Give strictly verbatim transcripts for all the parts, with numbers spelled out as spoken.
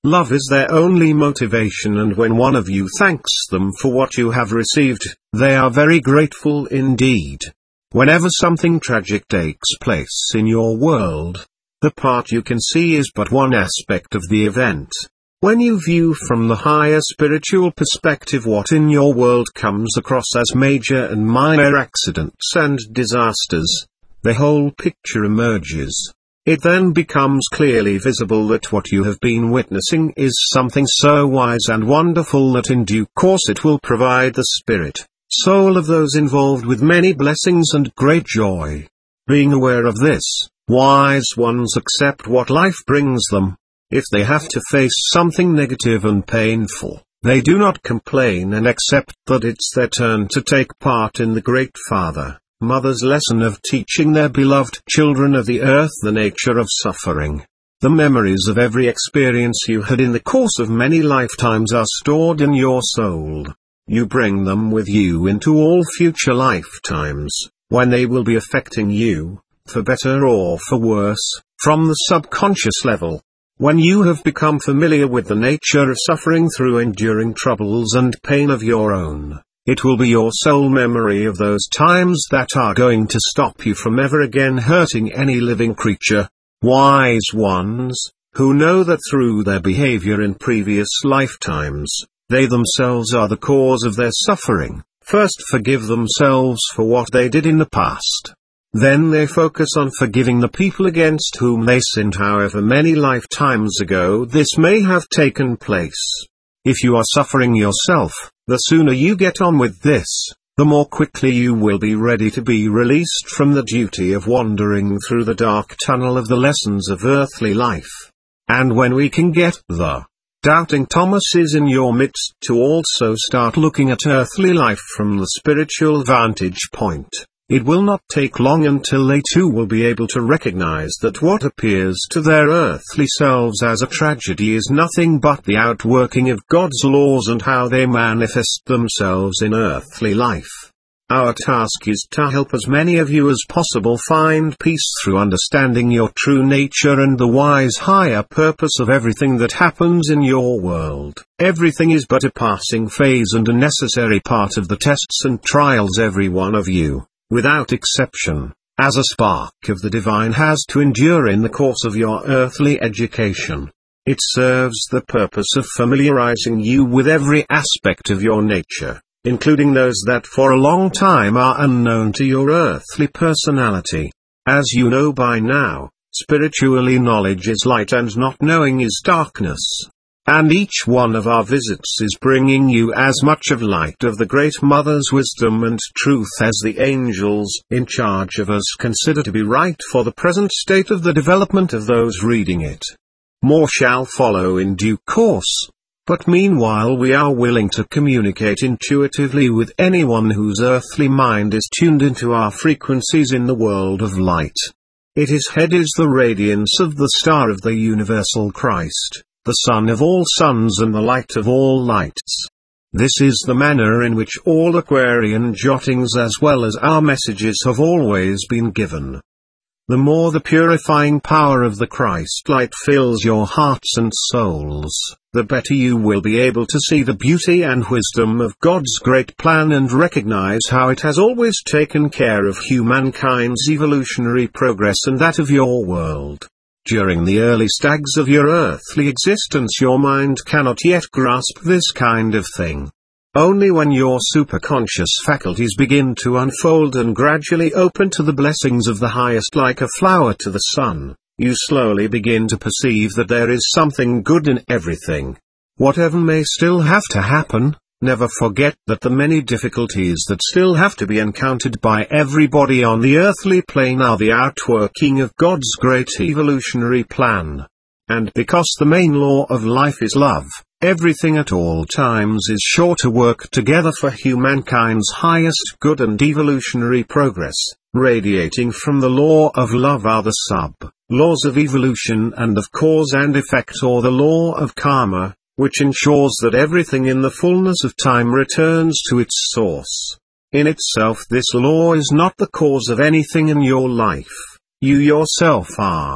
Love is their only motivation, and when one of you thanks them for what you have received, they are very grateful indeed. Whenever something tragic takes place in your world, the part you can see is but one aspect of the event. When you view from the higher spiritual perspective what in your world comes across as major and minor accidents and disasters, the whole picture emerges. It then becomes clearly visible that what you have been witnessing is something so wise and wonderful that in due course it will provide the spirit, soul of those involved with many blessings and great joy. Being aware of this, wise ones accept what life brings them. If they have to face something negative and painful, they do not complain and accept that it's their turn to take part in the great Father, Mother's lesson of teaching their beloved children of the earth the nature of suffering. The memories of every experience you had in the course of many lifetimes are stored in your soul. You bring them with you into all future lifetimes, when they will be affecting you, for better or for worse, from the subconscious level. When you have become familiar with the nature of suffering through enduring troubles and pain of your own, it will be your soul memory of those times that are going to stop you from ever again hurting any living creature. Wise ones, who know that through their behavior in previous lifetimes, they themselves are the cause of their suffering, first forgive themselves for what they did in the past. Then they focus on forgiving the people against whom they sinned, however many lifetimes ago this may have taken place. If you are suffering yourself, the sooner you get on with this, the more quickly you will be ready to be released from the duty of wandering through the dark tunnel of the lessons of earthly life. And when we can get the doubting Thomases in your midst to also start looking at earthly life from the spiritual vantage point, it will not take long until they too will be able to recognize that what appears to their earthly selves as a tragedy is nothing but the outworking of God's laws and how they manifest themselves in earthly life. Our task is to help as many of you as possible find peace through understanding your true nature and the wise higher purpose of everything that happens in your world. Everything is but a passing phase and a necessary part of the tests and trials every one of you, without exception, as a spark of the divine has to endure in the course of your earthly education. It serves the purpose of familiarizing you with every aspect of your nature, including those that for a long time are unknown to your earthly personality. As you know by now, spiritually knowledge is light and not knowing is darkness. And each one of our visits is bringing you as much of light of the Great Mother's wisdom and truth as the angels in charge of us consider to be right for the present state of the development of those reading it. More shall follow in due course, but meanwhile we are willing to communicate intuitively with anyone whose earthly mind is tuned into our frequencies in the world of light. It is head is the radiance of the star of the universal Christ, the sun of all suns and the light of all lights. This is the manner in which all Aquarian jottings as well as our messages have always been given. The more the purifying power of the Christ light fills your hearts and souls, the better you will be able to see the beauty and wisdom of God's great plan and recognize how it has always taken care of humankind's evolutionary progress and that of your world. During the early stages of your earthly existence your mind cannot yet grasp this kind of thing. Only when your superconscious faculties begin to unfold and gradually open to the blessings of the highest like a flower to the sun, you slowly begin to perceive that there is something good in everything. Whatever may still have to happen, never forget that the many difficulties that still have to be encountered by everybody on the earthly plane are the outworking of God's great evolutionary plan. And because the main law of life is love, everything at all times is sure to work together for humankind's highest good and evolutionary progress. Radiating from the law of love are the sub-laws of evolution and of cause and effect, or the law of karma, which ensures that everything in the fullness of time returns to its source. In itself this law is not the cause of anything in your life. You yourself are.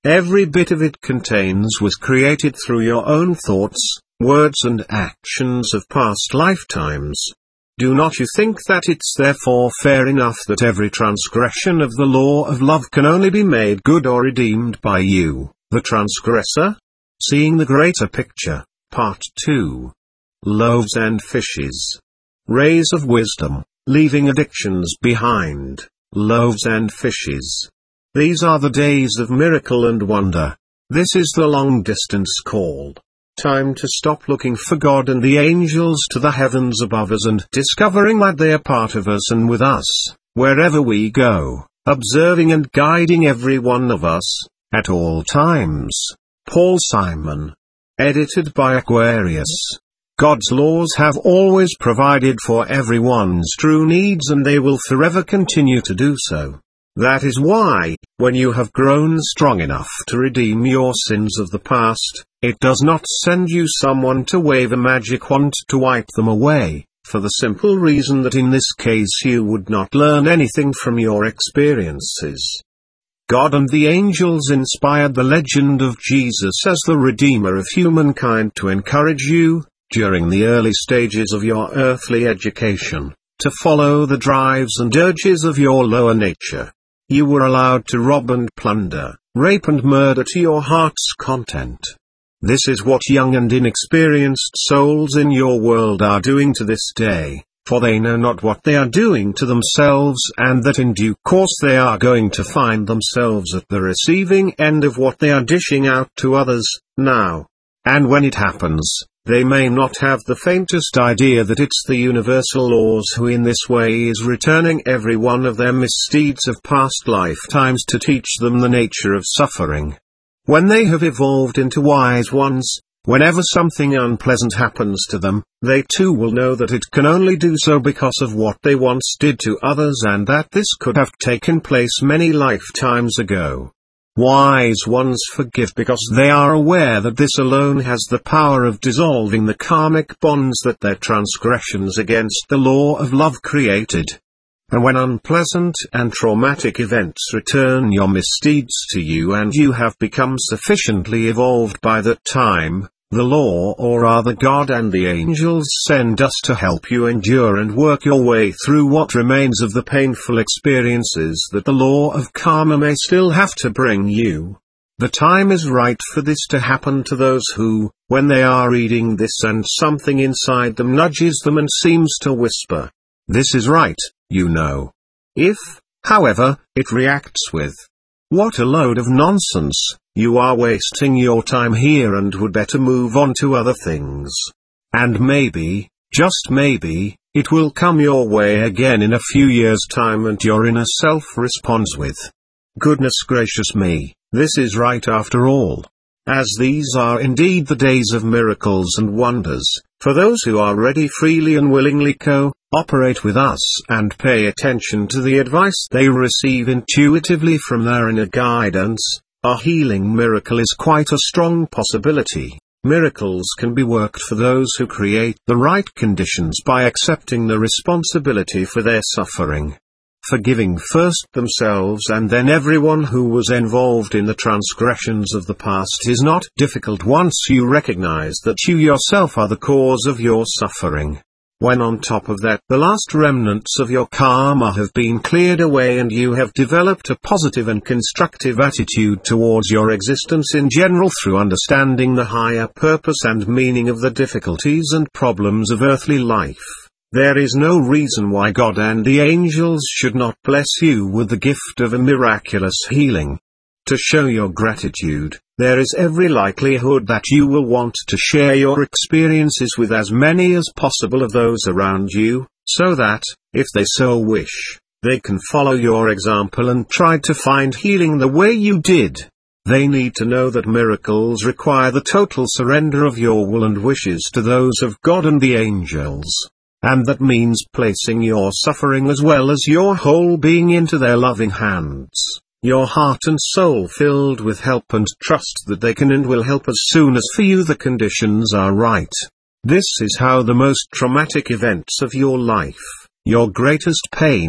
Every bit of it contains was created through your own thoughts, words and actions of past lifetimes. Do not you think that it's therefore fair enough that every transgression of the law of love can only be made good or redeemed by you, the transgressor? Seeing the greater picture, Part two. Loaves and fishes. Rays of wisdom, leaving addictions behind, loaves and fishes. These are the days of miracle and wonder. This is the long distance call. Time to stop looking for God and the angels to the heavens above us and discovering that they are part of us and with us, wherever we go, observing and guiding every one of us, at all times. Paul Simon. Edited by Aquarius. God's laws have always provided for everyone's true needs and they will forever continue to do so. That is why, when you have grown strong enough to redeem your sins of the past, it does not send you someone to wave a magic wand to wipe them away, for the simple reason that in this case you would not learn anything from your experiences. God and the angels inspired the legend of Jesus as the Redeemer of humankind to encourage you, during the early stages of your earthly education, to follow the drives and urges of your lower nature. You were allowed to rob and plunder, rape and murder to your heart's content. This is what young and inexperienced souls in your world are doing to this day, for they know not what they are doing to themselves and that in due course they are going to find themselves at the receiving end of what they are dishing out to others, now. And when it happens, they may not have the faintest idea that it's the universal laws who in this way is returning every one of their misdeeds of past lifetimes to teach them the nature of suffering. When they have evolved into wise ones, whenever something unpleasant happens to them, they too will know that it can only do so because of what they once did to others and that this could have taken place many lifetimes ago. Wise ones forgive because they are aware that this alone has the power of dissolving the karmic bonds that their transgressions against the law of love created. And when unpleasant and traumatic events return your misdeeds to you and you have become sufficiently evolved by that time, the law or rather God and the angels send us to help you endure and work your way through what remains of the painful experiences that the law of karma may still have to bring you. The time is right for this to happen to those who, when they are reading this and something inside them nudges them and seems to whisper, "This is right, you know." If, however, it reacts with, "What a load of nonsense, you are wasting your time here and would better move on to other things." And maybe, just maybe, it will come your way again in a few years' time and your inner self responds with, "Goodness gracious me, this is right after all." As these are indeed the days of miracles and wonders, for those who are ready freely and willingly co-operate with us and pay attention to the advice they receive intuitively from their inner guidance, a healing miracle is quite a strong possibility. Miracles can be worked for those who create the right conditions by accepting the responsibility for their suffering. Forgiving first themselves and then everyone who was involved in the transgressions of the past is not difficult once you recognize that you yourself are the cause of your suffering. When on top of that the last remnants of your karma have been cleared away and you have developed a positive and constructive attitude towards your existence in general through understanding the higher purpose and meaning of the difficulties and problems of earthly life, there is no reason why God and the angels should not bless you with the gift of a miraculous healing. To show your gratitude, there is every likelihood that you will want to share your experiences with as many as possible of those around you, so that, if they so wish, they can follow your example and try to find healing the way you did. They need to know that miracles require the total surrender of your will and wishes to those of God and the angels. And that means placing your suffering as well as your whole being into their loving hands, your heart and soul filled with help and trust that they can and will help as soon as for you the conditions are right. This is how the most traumatic events of your life, your greatest pain,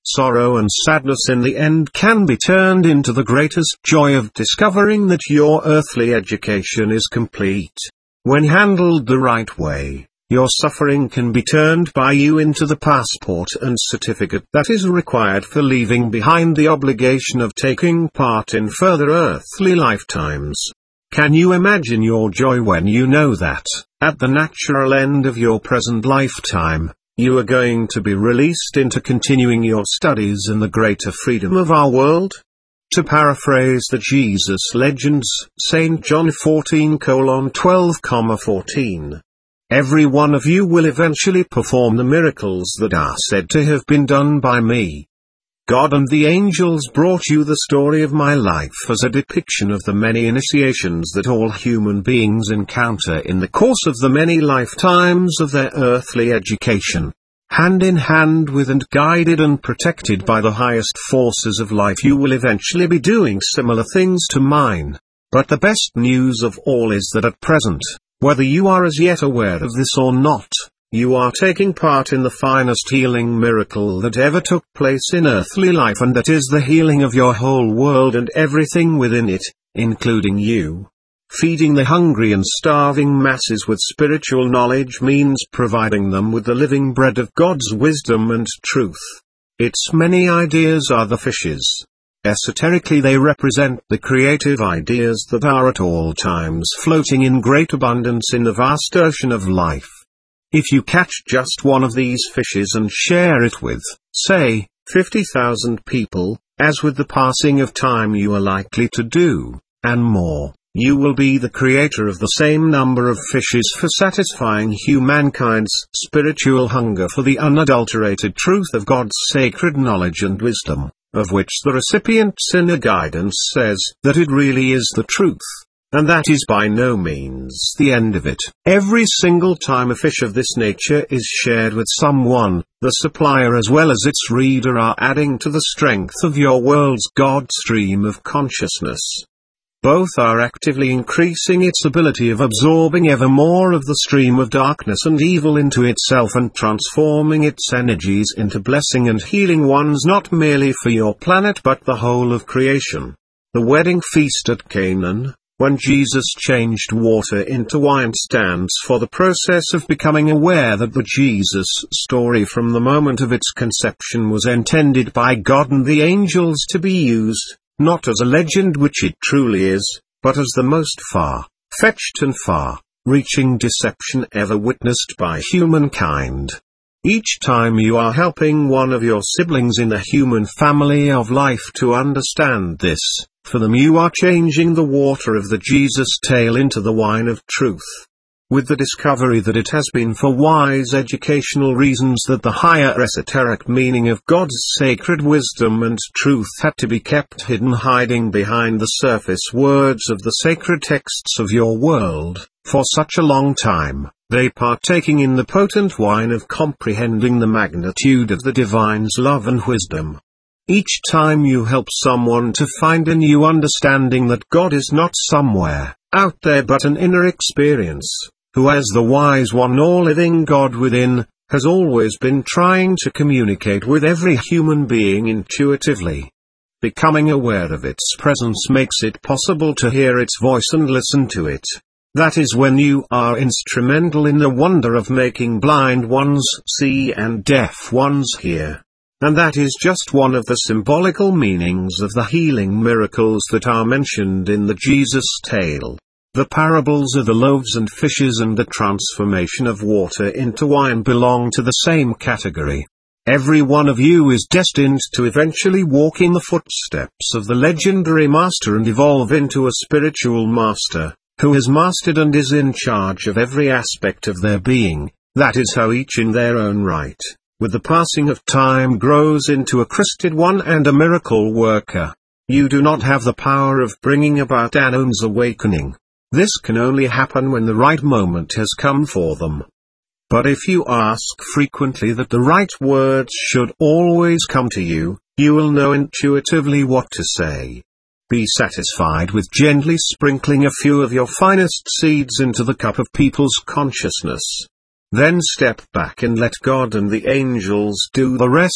sorrow and sadness in the end can be turned into the greatest joy of discovering that your earthly education is complete. When handled the right way, your suffering can be turned by you into the passport and certificate that is required for leaving behind the obligation of taking part in further earthly lifetimes. Can you imagine your joy when you know that, at the natural end of your present lifetime, you are going to be released into continuing your studies in the greater freedom of our world? To paraphrase the Jesus legends, Saint John fourteen twelve fourteen. Every one of you will eventually perform the miracles that are said to have been done by me. God and the angels brought you the story of my life as a depiction of the many initiations that all human beings encounter in the course of the many lifetimes of their earthly education. Hand in hand with and guided and protected by the highest forces of life, you will eventually be doing similar things to mine. But the best news of all is that at present, whether you are as yet aware of this or not, you are taking part in the finest healing miracle that ever took place in earthly life, and that is the healing of your whole world and everything within it, including you. Feeding the hungry and starving masses with spiritual knowledge means providing them with the living bread of God's wisdom and truth. Its many ideas are the fishes. Esoterically they represent the creative ideas that are at all times floating in great abundance in the vast ocean of life. If you catch just one of these fishes and share it with, say, fifty thousand people, as with the passing of time you are likely to do, and more, you will be the creator of the same number of fishes for satisfying humankind's spiritual hunger for the unadulterated truth of God's sacred knowledge and wisdom, of which the recipient's inner guidance says that it really is the truth. And that is by no means the end of it. Every single time a fish of this nature is shared with someone, the supplier as well as its reader are adding to the strength of your world's God stream of consciousness. Both are actively increasing its ability of absorbing ever more of the stream of darkness and evil into itself and transforming its energies into blessing and healing ones not merely for your planet but the whole of creation. The wedding feast at Canaan, when Jesus changed water into wine, stands for the process of becoming aware that the Jesus story from the moment of its conception was intended by God and the angels to be used, not as a legend which it truly is, but as the most far-fetched and far-reaching deception ever witnessed by humankind. Each time you are helping one of your siblings in the human family of life to understand this, for them you are changing the water of the Jesus tale into the wine of truth. With the discovery that it has been for wise educational reasons that the higher esoteric meaning of God's sacred wisdom and truth had to be kept hidden, hiding behind the surface words of the sacred texts of your world, for such a long time, they partaking in the potent wine of comprehending the magnitude of the divine's love and wisdom. Each time you help someone to find a new understanding that God is not somewhere out there but an inner experience, who as the wise one all-living God within, has always been trying to communicate with every human being intuitively. Becoming aware of its presence makes it possible to hear its voice and listen to it. That is when you are instrumental in the wonder of making blind ones see and deaf ones hear. And that is just one of the symbolical meanings of the healing miracles that are mentioned in the Jesus tale. The parables of the loaves and fishes and the transformation of water into wine belong to the same category. Every one of you is destined to eventually walk in the footsteps of the legendary master and evolve into a spiritual master, who has mastered and is in charge of every aspect of their being. That is how each in their own right, with the passing of time, grows into a Christed one and a miracle worker. You do not have the power of bringing about anyone's awakening. This can only happen when the right moment has come for them. But if you ask frequently that the right words should always come to you, you will know intuitively what to say. Be satisfied with gently sprinkling a few of your finest seeds into the cup of people's consciousness. Then step back and let God and the angels do the rest.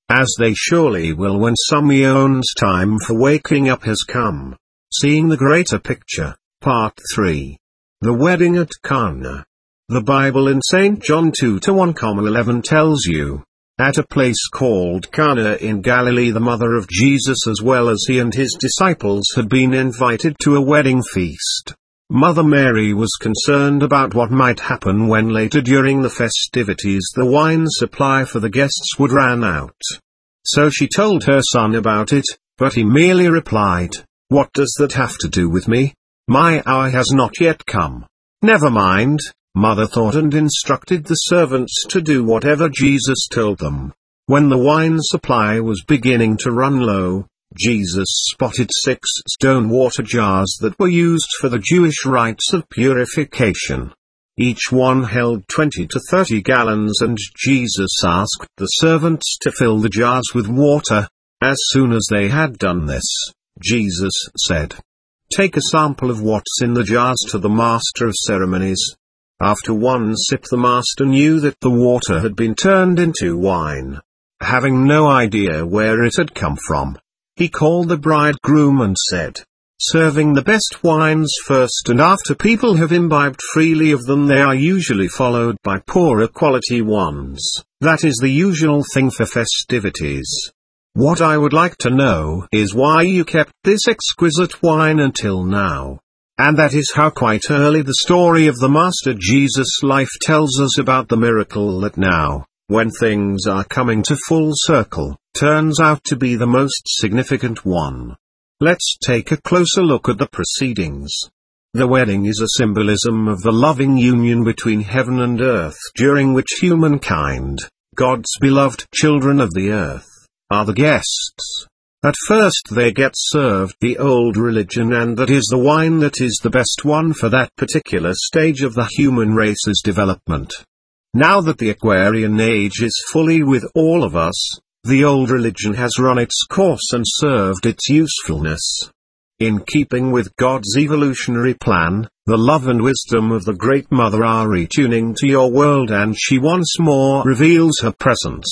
as they surely will when some eon's time for waking up has come. Seeing the greater picture, Part three. The Wedding at Cana. The Bible in Saint John two to one eleven tells you, at a place called Cana in Galilee the mother of Jesus as well as he and his disciples had been invited to a wedding feast. Mother Mary was concerned about what might happen when later during the festivities the wine supply for the guests would run out. So she told her son about it, but he merely replied, "What does that have to do with me? My hour has not yet come." "Never mind," Mother thought, and instructed the servants to do whatever Jesus told them. When the wine supply was beginning to run low, Jesus spotted six stone water jars that were used for the Jewish rites of purification. Each one held twenty to thirty gallons, and Jesus asked the servants to fill the jars with water. As soon as they had done this, Jesus said, "Take a sample of what's in the jars to the master of ceremonies." After one sip the master knew that the water had been turned into wine. Having no idea where it had come from, he called the bridegroom and said, "Serving the best wines first, and after people have imbibed freely of them they are usually followed by poorer quality ones. That is the usual thing for festivities. What I would like to know is why you kept this exquisite wine until now." And that is how quite early the story of the Master Jesus' life tells us about the miracle that now, when things are coming to full circle, turns out to be the most significant one. Let's take a closer look at the proceedings. The wedding is a symbolism of the loving union between heaven and earth, during which humankind, God's beloved children of the earth, are the guests. At first they get served the old religion, and that is the wine that is the best one for that particular stage of the human race's development. Now that the Aquarian age is fully with all of us, the old religion has run its course and served its usefulness. In keeping with God's evolutionary plan, the love and wisdom of the Great Mother are retuning to your world, and she once more reveals her presence.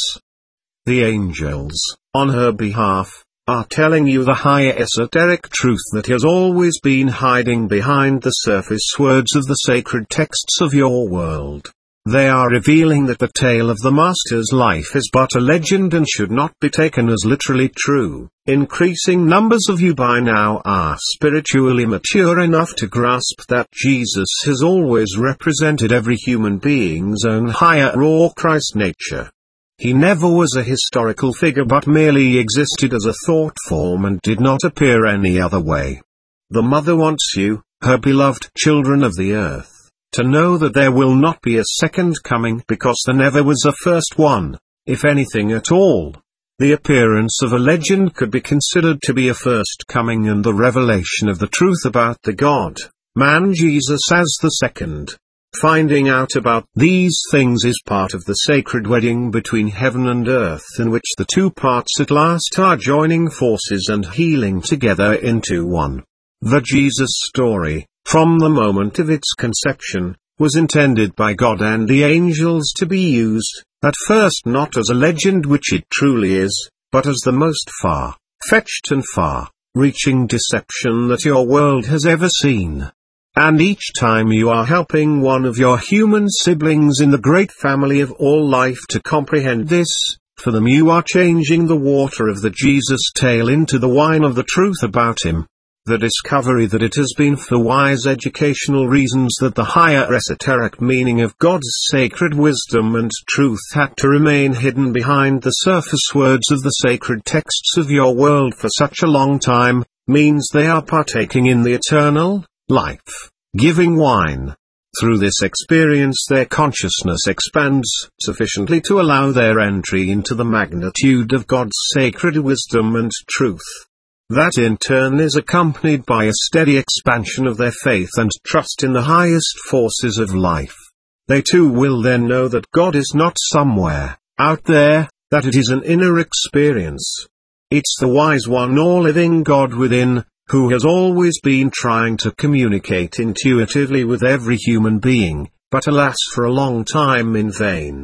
The angels, on her behalf, are telling you the higher esoteric truth that has always been hiding behind the surface words of the sacred texts of your world. They are revealing that the tale of the Master's life is but a legend and should not be taken as literally true. Increasing numbers of you by now are spiritually mature enough to grasp that Jesus has always represented every human being's own higher or Christ nature. He never was a historical figure but merely existed as a thought form and did not appear any other way. The Mother wants you, her beloved children of the earth, to know that there will not be a second coming because there never was a first one, if anything at all. The appearance of a legend could be considered to be a first coming, and the revelation of the truth about the God-man Jesus as the second. Finding out about these things is part of the sacred wedding between heaven and earth, in which the two parts at last are joining forces and healing together into one. The Jesus story, from the moment of its conception, was intended by God and the angels to be used, at first not as a legend which it truly is, but as the most far-fetched and far-reaching deception that your world has ever seen. And each time you are helping one of your human siblings in the great family of all life to comprehend this, for them you are changing the water of the Jesus tale into the wine of the truth about him. The discovery that it has been for wise educational reasons that the higher esoteric meaning of God's sacred wisdom and truth had to remain hidden behind the surface words of the sacred texts of your world for such a long time, means they are partaking in the eternal, life-giving wine. Through this experience their consciousness expands sufficiently to allow their entry into the magnitude of God's sacred wisdom and truth. That in turn is accompanied by a steady expansion of their faith and trust in the highest forces of life. They too will then know that God is not somewhere out there, that it is an inner experience. It's the wise one or living God within, who has always been trying to communicate intuitively with every human being, but alas for a long time in vain.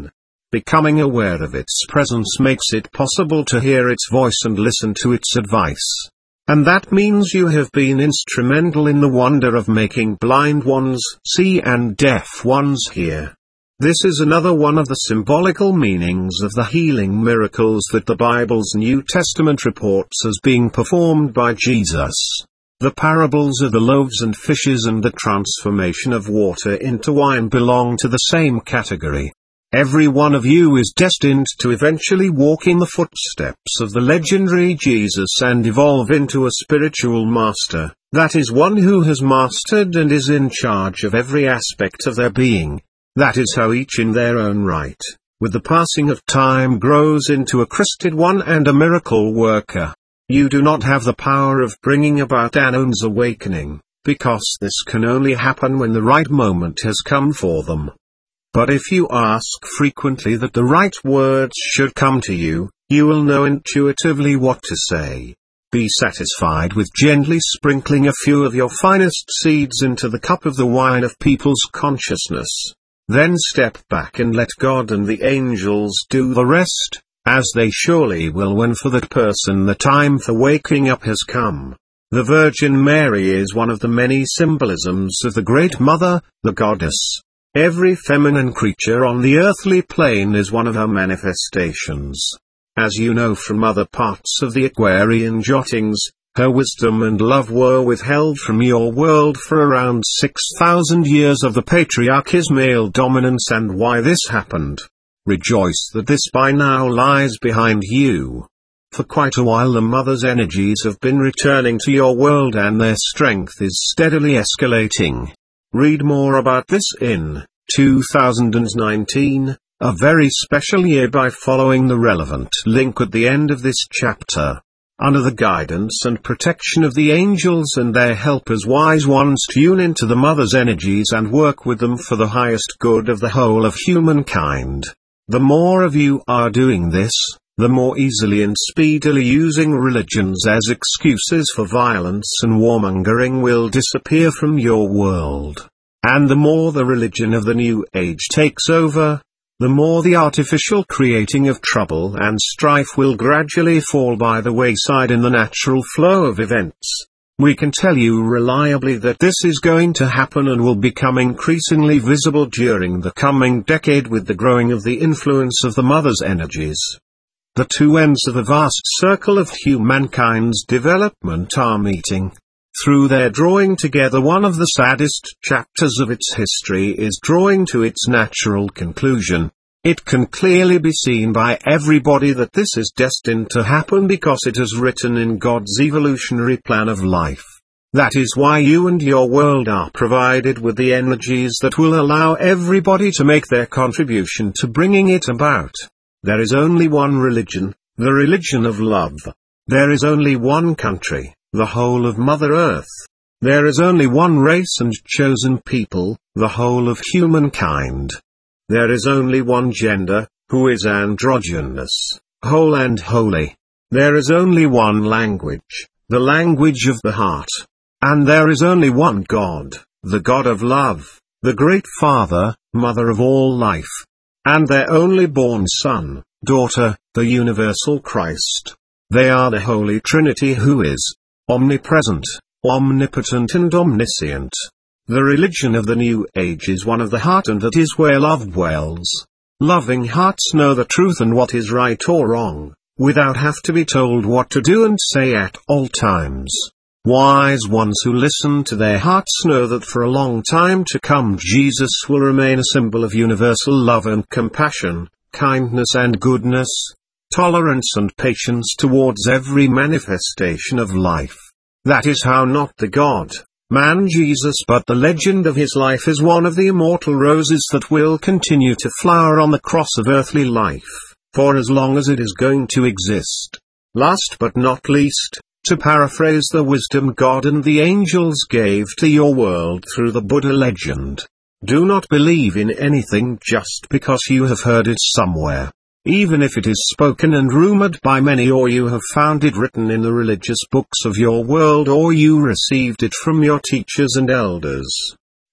Becoming aware of its presence makes it possible to hear its voice and listen to its advice. And that means you have been instrumental in the wonder of making blind ones see and deaf ones hear. This is another one of the symbolical meanings of the healing miracles that the Bible's New Testament reports as being performed by Jesus. The parables of the loaves and fishes and the transformation of water into wine belong to the same category. Every one of you is destined to eventually walk in the footsteps of the legendary Jesus and evolve into a spiritual master, that is one who has mastered and is in charge of every aspect of their being. That is how each in their own right, with the passing of time, grows into a Christed one and a miracle worker. You do not have the power of bringing about anyone's awakening, because this can only happen when the right moment has come for them. But if you ask frequently that the right words should come to you, you will know intuitively what to say. Be satisfied with gently sprinkling a few of your finest seeds into the cup of the wine of people's consciousness. Then step back and let God and the angels do the rest, as they surely will when for that person the time for waking up has come. The Virgin Mary is one of the many symbolisms of the Great Mother, the Goddess. Every feminine creature on the earthly plane is one of her manifestations. As you know from other parts of the Aquarian jottings, her wisdom and love were withheld from your world for around six thousand years of the patriarchy's male dominance, and why this happened. Rejoice that this by now lies behind you. For quite a while the Mother's energies have been returning to your world and their strength is steadily escalating. Read more about this in two thousand nineteen, a very special year, by following the relevant link at the end of this chapter. Under the guidance and protection of the angels and their helpers, wise ones tune into the Mother's energies and work with them for the highest good of the whole of humankind. The more of you are doing this, the more easily and speedily using religions as excuses for violence and warmongering will disappear from your world. And the more the religion of the New Age takes over, the more the artificial creating of trouble and strife will gradually fall by the wayside in the natural flow of events. We can tell you reliably that this is going to happen and will become increasingly visible during the coming decade with the growing of the influence of the Mother's energies. The two ends of a vast circle of humankind's development are meeting. Through their drawing together, one of the saddest chapters of its history is drawing to its natural conclusion. It can clearly be seen by everybody that this is destined to happen because it is written in God's evolutionary plan of life. That is why you and your world are provided with the energies that will allow everybody to make their contribution to bringing it about. There is only one religion, the religion of love. There is only one country, the whole of Mother Earth. There is only one race and chosen people, the whole of humankind. There is only one gender, who is androgynous, whole and holy. There is only one language, the language of the heart. And there is only one God, the God of love, the Great Father, Mother of all life. And their only born Son, daughter, the universal Christ. They are the Holy Trinity, who is omnipresent, omnipotent and omniscient. The religion of the New Age is one of the heart, and that is where love dwells. Loving hearts know the truth and what is right or wrong, without have to be told what to do and say at all times. Wise ones who listen to their hearts know that for a long time to come Jesus will remain a symbol of universal love and compassion, kindness and goodness, tolerance and patience towards every manifestation of life. That is how not the God, man Jesus, but the legend of his life is one of the immortal roses that will continue to flower on the cross of earthly life, for as long as it is going to exist. Last but not least, to paraphrase the wisdom God and the angels gave to your world through the Buddha legend, do not believe in anything just because you have heard it somewhere, even if it is spoken and rumored by many, or you have found it written in the religious books of your world, or you received it from your teachers and elders.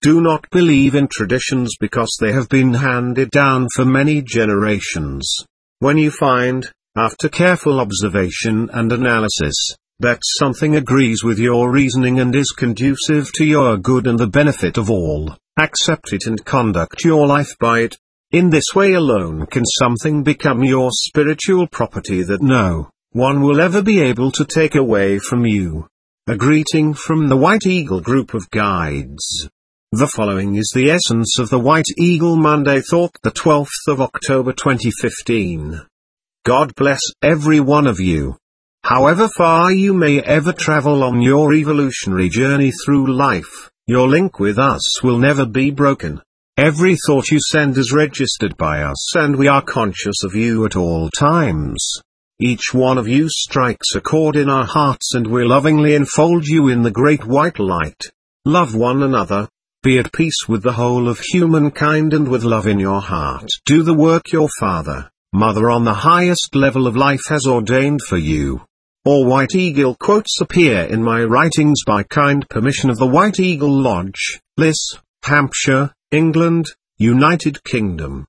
Do not believe in traditions because they have been handed down for many generations. When you find, after careful observation and analysis, that something agrees with your reasoning and is conducive to your good and the benefit of all, accept it and conduct your life by it. In this way alone can something become your spiritual property that no one will ever be able to take away from you. A greeting from the White Eagle Group of Guides. The following is the essence of the White Eagle Monday Thought, the twelfth of October twenty fifteen. God bless every one of you. However far you may ever travel on your evolutionary journey through life, your link with us will never be broken. Every thought you send is registered by us and we are conscious of you at all times. Each one of you strikes a chord in our hearts and we lovingly enfold you in the great white light. Love one another. Be at peace with the whole of humankind and with love in your heart. Do the work your father, mother on the highest level of life has ordained for you. All White Eagle quotes appear in my writings by kind permission of the White Eagle Lodge, Liss, Hampshire, England, United Kingdom.